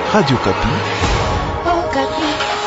Radio Kapi. Oh, Kapi.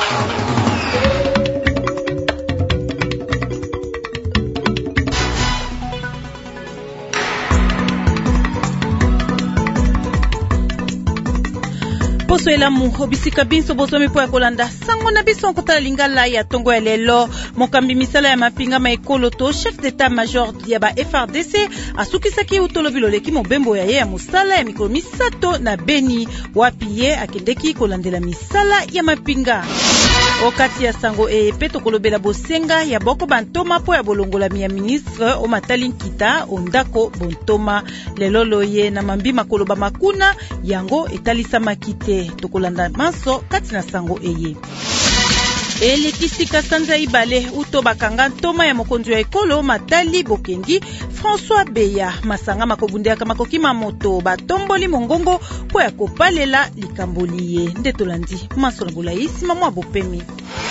Poso elamu obisika binso bozomi po ya kolanda sango na biso kotala lingala ya tongo ya lelo mokambi misala ya mapinga maekolo to chef d'état major ya ba FRDC asukisaki utolobilo leki mobembo ya ye ya musala ya mikolo misato na Beni wapi ye akendeki kolandela misala ya mapinga. Okati ya sango epe tokolobela bosenga ya boko bantoma po ya bolongola ya ministre o matali nkita ondako bontoma lelo loye na mambi makoloba makuna yango etalisa makite tokolanda maso kati na sango eye. Elekisika sanza ibale uto bakanga ntoma ya mokonzi ya ekolo matali bokendi François Beya masanga makobundeka makokima moto batomboli mongongo po ya kopalela likamboliye nde tolandi maso na bolaisi mamwa bopemi.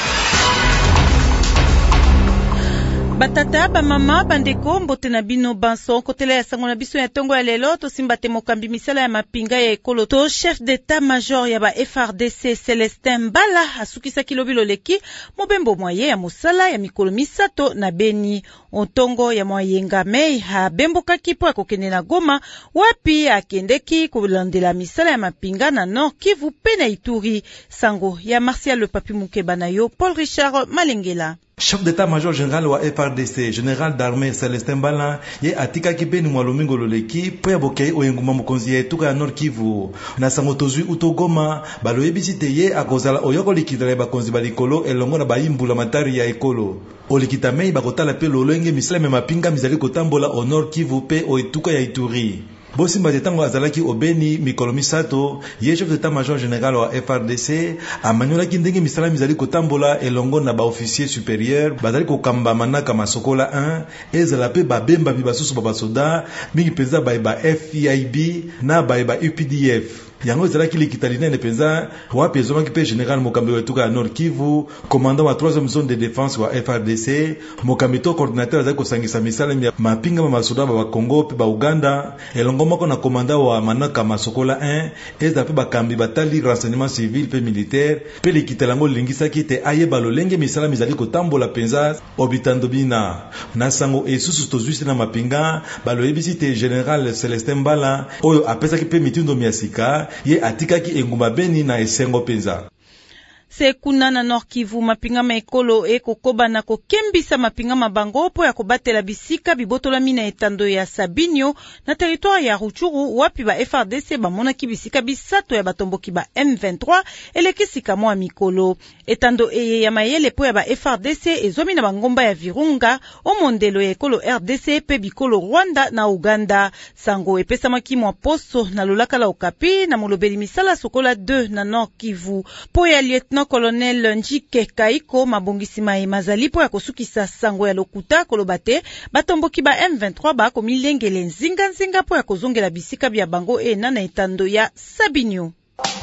Batata ba mama bandeko mbote na bino banso kotela ya sango na biso ya tongo ya lelo to simbate mokambi misala ya mapinga ya ekolo to chef d'état major ya ba FRDC Celestin Mbala asukisa kilobilo leki mobembo moye ya musala ya mikolo misato na Beni ontongo ya moyenga mei ha bembo kakipo ya kokende na Goma wapi akendeki kolandela misala ya mapinga na Nord Kivu pena Ituri sango ya Martial le Papi Mukeba na yo Paul Richard Malengela. Chef d'état-major général wa FRDC, général d'armée Celestin Mbala, ye atika kibeni mwalomingo loleki, po ya bokei oyenguma mokonzi ya etuka ya Nord Kivu. Na sango tozui utogoma, balo yebisite ye akozala oyoko likidala ya bakonzi balikolo elongo na bayimbula matari ya ekolo. Olikita mei bakotala pe lolenge misleme mapinga mizali kotambola o Nord Kivu pe o etuka ya Ituri. Bosimba tetango azalaki obeni mikolo misato ye chef d'état-major général wa FRDC amanyolaki ndenge misala mizali kotambola elongo na ba-officier supérieur bazali kokamba manaka masokola 1 ezala pe babemba bibasusu babasoda mingi penza ba FIB na ba UPDF. Yango ezalaki likitali nene penza wapi ezomaki pe général mokambi wetuka ya Nord Kivu commandant wa 3e zone de défense wa FRDC mokambi to coordinateur azali kosangisa misala ya mapinga masoda ba Congo pe ba Uganda elongo moko na commandant wa manaka masokola 1 ezala pe bakambi batali renseignement civil pe militaire pe likitalango lingisaki te ayeba lolenge misala mizali kotambola penza obitando bina na sango esusu tozwisi na mapinga baloyebisi te général Celestin Mbala oyo apesaki pe mitindo miasika ye atikaki enguma Beni na esengo penza. Se kuna na Nord Kivu mapinga maekolo kokoba na kokembisa mapinga mabango po ya kobatela bisika bibotola mina etando ya Sabinyo na territoire ya Ruchuru wapi ba FRDC bamonaki bisika bisato ya batomboki ba M23 elekisika mwa mikolo etando ya mayele po ya ba FRDC ezomi na bangomba ya Virunga o mondelo ya ekolo RDC pe bikolo Rwanda na Uganda sango epesa maki mwa poso na lolaka la Okapi na molobeli misala sokola 2 na Nord Kivu po ya lieutenant colonel Njike Kaiko mabongisima mazali po ya kosukisa sango ya lokuta kolobate batomboki ba M23 ba komilengele nzinga po ya kozongela bisika bya bango na etando ya Sabinyo.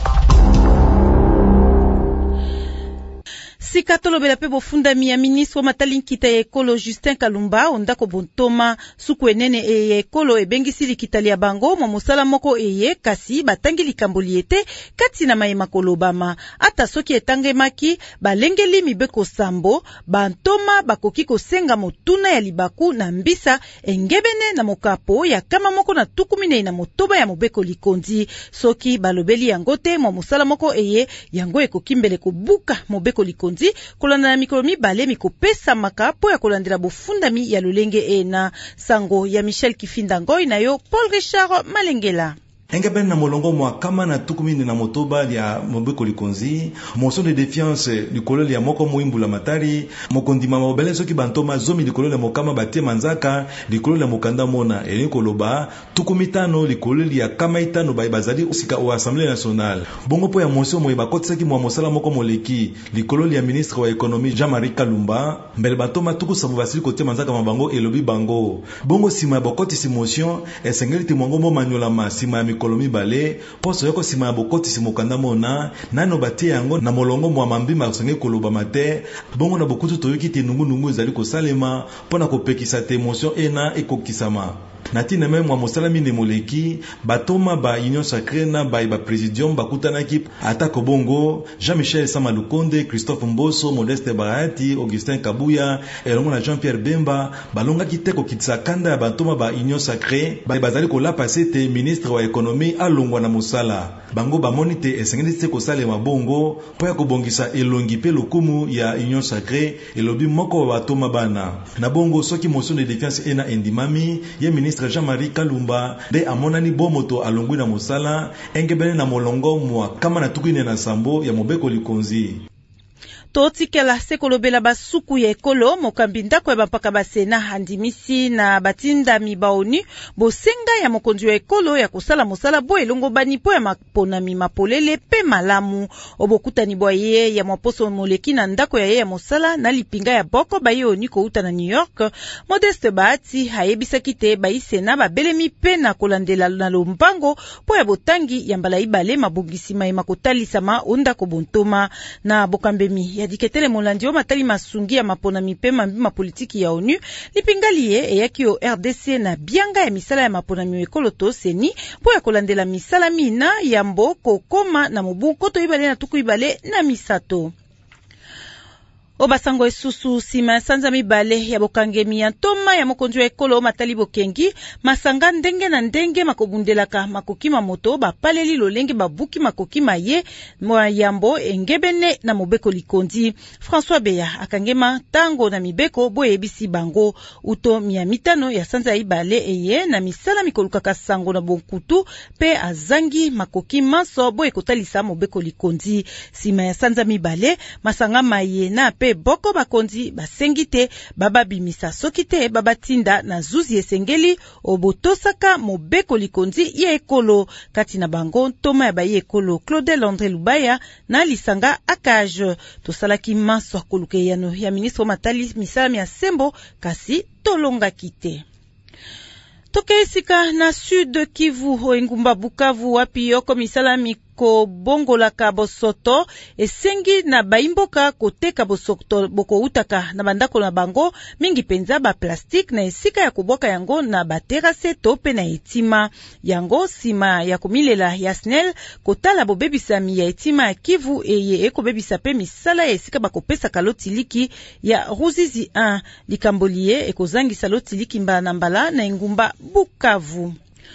Sika tolobela pe bofundami ya ministre matali nkita ya ekolo Justin Kalumba ondako bontoma suku enene ya ekolo ebengisi likitali ya bango mwa mosala moko kasi batangi likamboli ete kati na mayema kolobama ata soki etangemaki balengeli mibeko sambo bantoma bakoki kosenga motuna ya libaku na mbisa engebene na mokapo ya kama moko na tukumine na motoba ya mobeko likondi soki balobeli yango te mwa mosala moko yango ekokimbele kobuka mobeko likondi kolanda na mikolo mibale mikopesa maka po ya kolandela bofundami ya lolenge na sango ya Michel Kifinda Ngoi na yo Paul Richard Malengela. Engeben na molongo mwa kama na tukumini na motoba ya mobeko likonzi motion de défiance likolo ya moko moimbula matari mokondima mobele soki bantoma zomi likolo ya mokama batie manzaka likolo ya mokanda mona koloba tukumitano likolo ya kama itano bazali usika o Assemblée nationale bongo po ya motion moye bakotisaki mwa mosala moko moleki likolo ya ministre wa économie Jean-Marie Kalumba mbele batoma tukusabu basili kotie manzaka mabango elobi bango bongo sima ya bokotisi motion esengeli timongo mo manyola sima ya kolomi bale poso yoko sima ya bokotisi mokanda mona nano batie yango na molongo mwa mambima kusenge koloba mate bongo na bokutu toyoki te nungu ezali kosalema pona kopekisa te emotion ekokisama Natina meme mwa mosala mine moleki batoma ba Union Sacrée na ba Presidium bakutanaki atako bongo Jean-Michel Samalukonde, Christophe Mboso, Modeste Bahati, Augustin Kabuya elongo na Jean-Pierre Bemba balongaki teko kitisa kanda ya batoma ba Union Sacrée bazali kolapa sete ministre wa économie alongwa na mosala bango bamoni te esengeli te kosalema bongo po ya kobongisa elongi pe lokumu ya Union Sacrée elobi moko wa batoma bana na bongo soki motion de défiance ena endimami ye ministre Jean-Marie Kalumba de amonani bomoto alongwi na mosala engebene na molongo mwa kama na tukine na sambo ya mobeko likonzi. Totikela sekolobela basuku ya ekolo mokambi ndako ya bampaka basena handimisi na batinda mibaoni bosenga ya mokonzi wa ekolo ya kusala mosala bo elongo bani po ya maponami mapolele pe malamu obokutani bwa ye ya mwaposo moleki na ndako ya ye ya mosala na lipinga ya boko ba ye oni kouta na New York. Modeste Bahati hayebisaki te baisena babelemi pe na kolandela na lombango po ya botangi ya mbala ibale mabongisi mayema kotalisama ondako bontoma na bokambemi ya diketele molandi o matali masungi ya mapona mipema mbima politiki ya ONU lipingali ye eyaki o RDC na bianga ya misala ya mapona miwekolo to seni po ya kolandela misala mina ya mboko koma na mubu koto ibale na tuku ibale na misato. Obasango esusu sima sanza mibale ya bokangemi ya ntoma ya mokonzi wa ekolo matali bokengi masanga ndenge na ndenge makobundelaka makokima moto bapaleli lolenge babuki makokima ye yambo engebene na mobeko likondi. François Beya akangema tango na mibeko bo ebisi bango uto mitano ya sanza ibale eye na misala mikolukaka sango na bonkutu pe azangi makokima so bo ekotalisa mobeko likondi. Sima ya sanza mibale masanga maye na pe boko bakonzi basengite baba bimisa sokite baba tinda na zuzi esengeli obotosaka mobeko likonzi ya ekolo kati na bango ntoma ya baye ekolo Claudel André Lubaya na lisanga akage tosalaki maso koluke yano ya ministre matali misala ya sembo kasi tolonga kite. Toke esika na Sud Kivu ho engumba Bukavu wapi yoko misala ko bongolaka bosoto esengi na baimboka koteka bosoto boko utaka na bandako na bango mingi penza ba plastique na esika ya kuboka yango na baterase tope na etima yango sima ya kumilela ya SNEL kotala bobebisami ya etima ya Kivu eye ekobebisa pe misala ya esika bakopesa kalotiliki ya Ruzizi 1 likambolie ekozangisa lotiliki mbala na mbala na engumba Bukavu.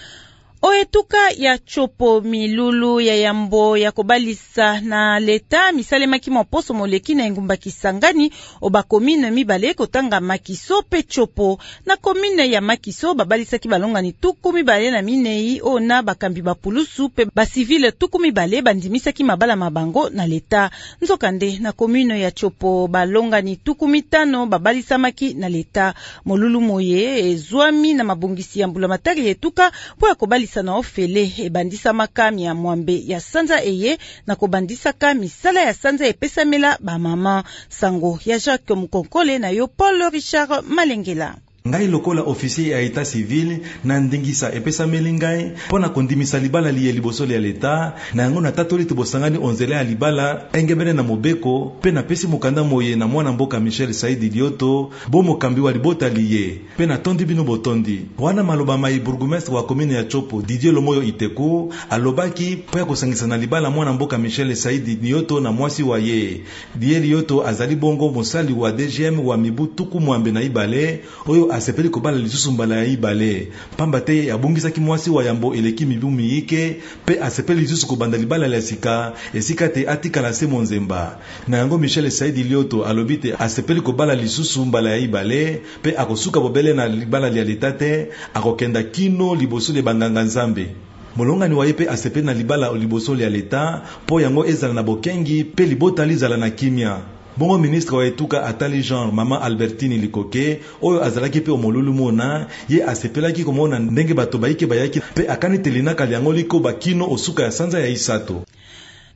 Oetuka ya chopo milulu ya yambo ya kobalisa na leta misale makimo poso moleki na engumba Kisangani oba komine mibale kotanga Makiso pe chopo na komine ya Makiso babalisa ki balonga ni tuku mibale na minei ona bakambi bapulusu pe basivile tuku mibale bandimisa ki mabala mabango na leta nzokande na komine ya chopo balonga ni tuku mitano babalisa maki na leta molulu moye ezwami na mabongisi ya mbula matari etuka po ya kobalisa na ofele ebandisa makami ya mwambe ya sanza eye na kobandisa ka misala ya sanza epesamela ba mama sango ya Jacques Mukonkole na yo Paul Richard Malengela. Ngai lokola officier ya état civil na ndingisa epesa melingai pona kondimisa libala liye liboso ya leta na yango na tatoli tibosangani onzela ya libala engebene na mobeko pe na pesi mokanda moye na mwana mboka Michel Saidi Lioto bo mokambi wa libota liye pe na tondi bino botondi wana maloba mai bourgmestre wa commune ya Chopo Didier Lomoyo Iteku alobaki po ya kosangisa na libala mwana mboka Michel Saidi Lioto na mwasi wa ye Didier Lioto azali bongo mosali wa DGM wa mibu tuku mwambe na ibale oyo asepeli kobala lisusu mbala ya ibale pamba te abungisaki mwasi wa yambo eleki mibu miyike pe asepeli lisusu kobanda libala ya sika esika te atikala se monzemba na yango Michel Saidi Lioto alobite asepeli kobala lisusu mbala ya ibale pe akosuka bobele na libala ya letate akokenda kino liboso le banganga nzambe molongani wa yepe asepeli na libala liboso ya leta po yango ezala na bokengi pe libota lizala na kimia. Bongo ministre wa etuka atali genre mama Albertine Likoke oyo azalaki pe omolulu mona ye asepelaki komona ndenge bato baike bayaki pe akani telina kalyango liko bakino osuka ya sanza ya isato.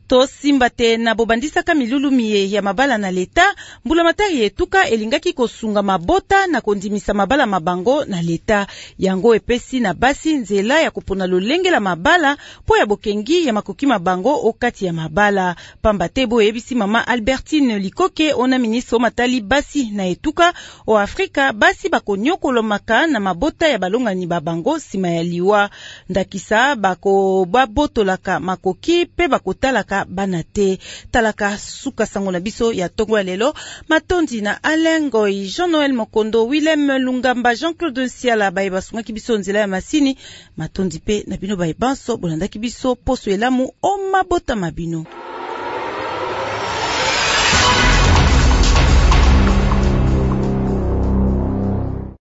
To simba te na bobandisaka milulumie ya mabala na leta, mbula matari etuka elingaki kosunga mabota na kondimisa mabala mabango na leta. Yango epesi na basi nzela ya kupona lolenge la mabala po ya bokengi ya makoki mabango okati ya mabala. Pamba tebo ebisi mama Albertine Likoke ona ministre matali basi na etuka o Afrika basi bakonyokolomaka na mabota ya balongani babango sima ya liwa. Ndakisa bako babotolaka makoki pe bakotalaka bana te. Talaka suka sango na biso ya tongo ya lelo. Matondi na Alain Ngoy, Jean-Noël Mokondo, Willem Lungamba, Jean-Claude Nsiala baeba sunga kibiso nzela ya masini. Matondi pe na bino baebanso bolandaki biso poso elamu o mabota mabino.